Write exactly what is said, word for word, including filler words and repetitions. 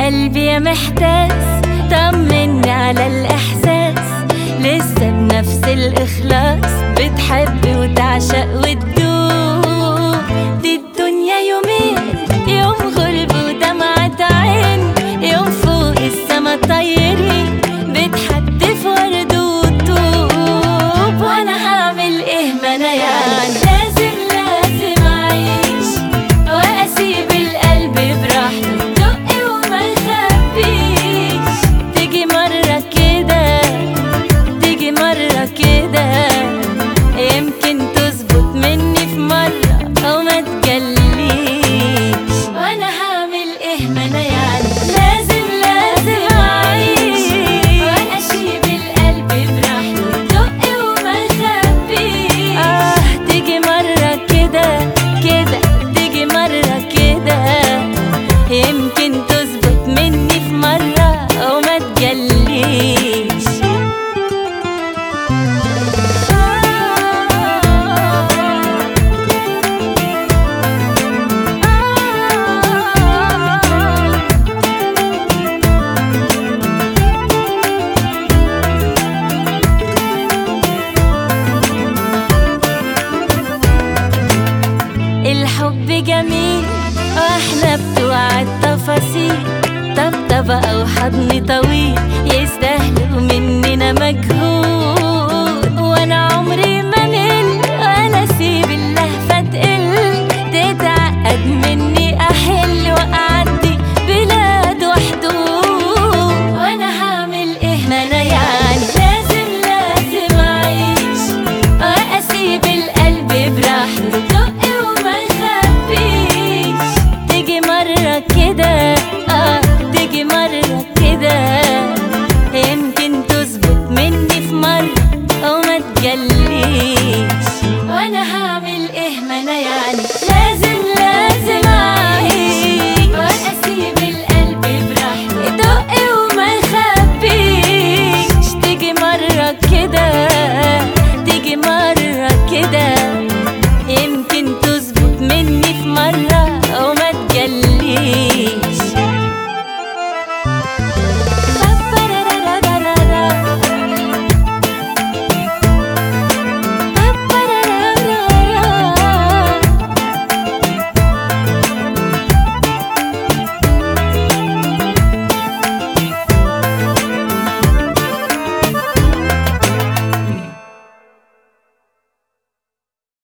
قلبي يا محتاس طمني على الإحساس، لسه بنفس الإخلاص بتحب وتعشق وتدوب. دي الدنيا يومين، يوم غلب ودمعة عين، يوم فوق السما طايرين بتحدف ورد وطوب. وانا هعمل ايه ما انا يعني لازم لازم اعيش واسيب القلب براحته دق وما يخبيش. تيجي مرة كده تيجي مرة كده يمكن تظبط مني في مرة او ما تجليش. وانا هعمل ايه ما انا يعني لازم لازم اعيش واسيب القلب براحته دق وما يخبيش. اه تيجي مرة كده كده تيجي مرة كده يمكن تظبط مني في مرة او ما تجليش. الحب جميل واحنا بتوع التفاصيل، طبطبة او حضن طويل يستاهلوا مننا مجهود. وانا عمري ما مل وانا اسيب اللهفة تقل، تتعقد مني احل واعدي بلاد وحدود. وانا هعمل ايه ما انا يعني لازم لازم اعيش واسيب القلب براحته كده. اه تيجي مرة كده يمكن تظبط مني في مرة او ما تجليش. وانا هعمل ايه ما انا يعني لازم لازم اعيش واسيب القلب براحته دق وما يخبيش. تيجي مرة كده تيجي مرة كده يمكن تظبط مني في مرة